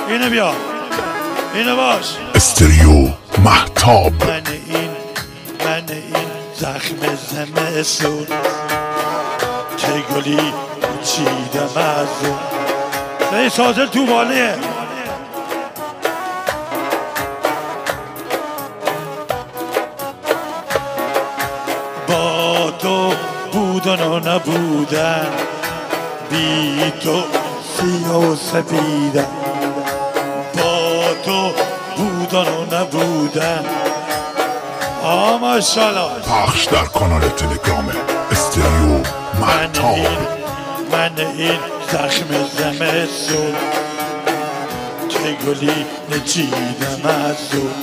اینو بیا، اینو باش. استریو مهتاب. من این زخم زمستون که گلی چیدم از اون. این سازل تو بالیه. با تو بودن و نبودن، بی تو سیاه و سفیدن. با تو بودن و نبودن. ماشالله. پخش در کانال تلگرام استریو مهتاب. من این زخم زمستون که گلی نچیدم از اون.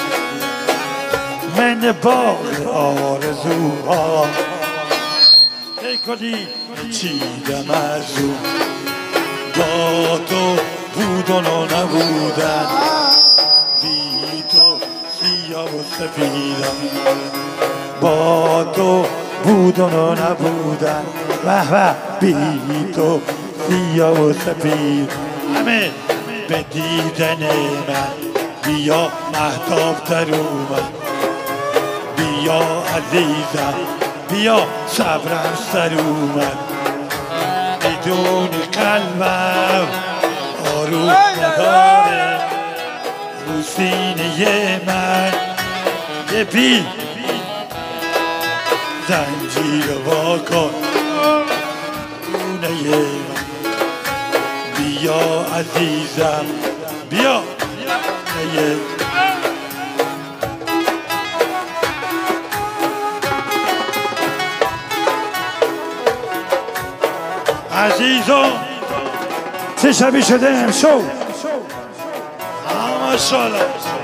من باغ آرزوها که گلی نچیدم از اون. با تو بودن و نبودن، بی تو سیاه و سفیدم. با تو بودن و نبودن، وح بی تو سیاه و سفید. همه به دیدن من بیا مهتاب تر اومد. بیا عزیزم بیا صبرم سر اومد. بدون قلبم آروم نداره رو سینه من. یه بی زنجیر وا کن دونه من. بیا عزیزم بیا عزیزم چه شبی شده امشو. ماشالله.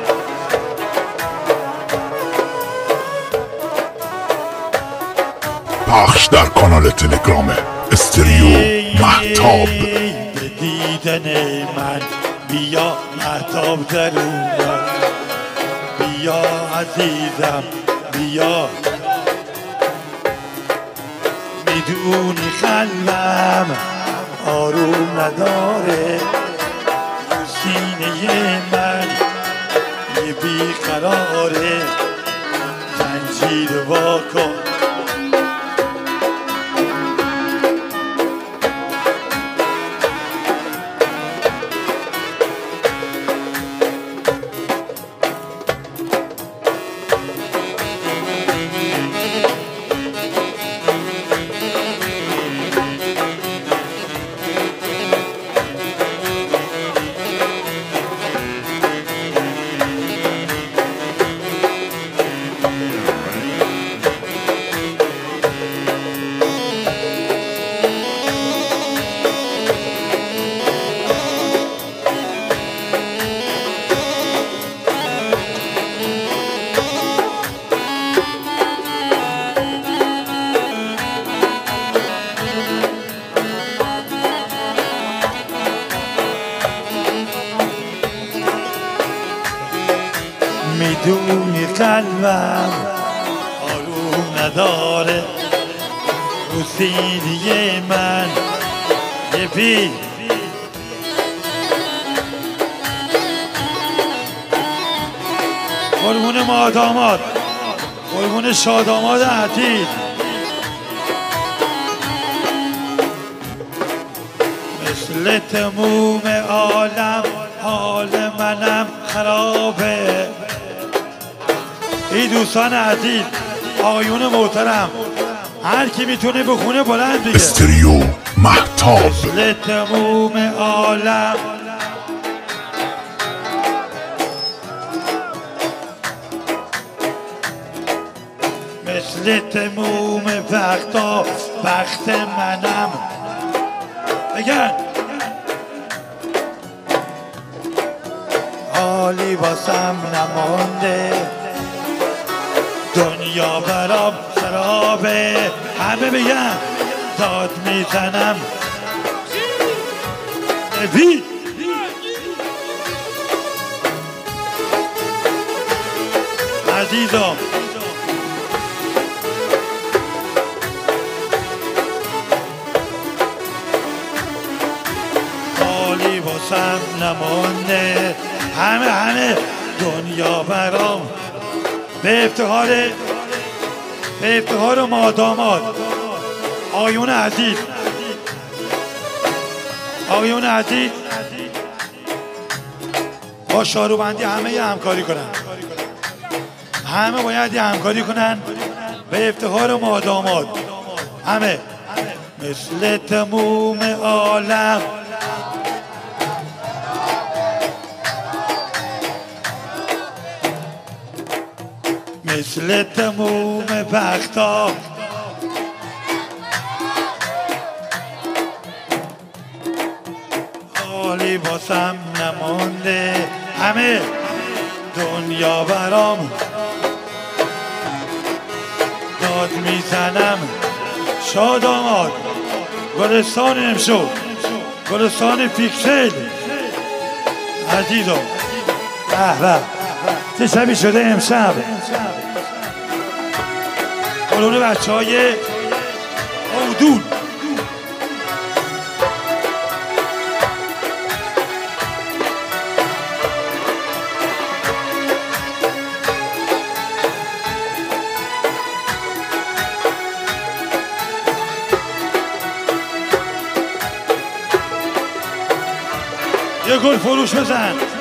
پخش در کانال تلگرام استریو مهتاب. به دیدن من بیا مهتاب در اومد. بیا عزیزم بیا. میدونی قلبم آروم نداره رو سینه من یه بیقراره. زنجیر وا کن. میدونی قلبم آروم نداره رو سینه من یه بی. قربون ما داماد، قربون شاداماد عتیق. مثل تموم عالم حال منم خرابه. ای دوستان عزیز، آقایون محترم، هر کی میتونه بخونه بلند بگه. استریو مهتاب. مثل تموم عالم مثل تموم وقتا بخت منم. بگن حالی واسم نمانده، دنیا برام خرابه. همه بگن داد میزنم بی. عزیزم حالی واسم واسم نمانده، همه دنیا برام. به افتخار ما داماد آقایون عزیز با شاروبندی همه یه همکاری کنن، همه باید یه همکاری کنن به افتخار ما داماد. همه مثل تموم عالم، مثل تموم بختا، حالی باسم نمانده، همه دنیا برام داد میزنم. شاداماد گلستان امشو، گلستان پیکسل عزیزم. به چه شبی شده امشب. قرون بچه های اودون. یه گل فروش بزن.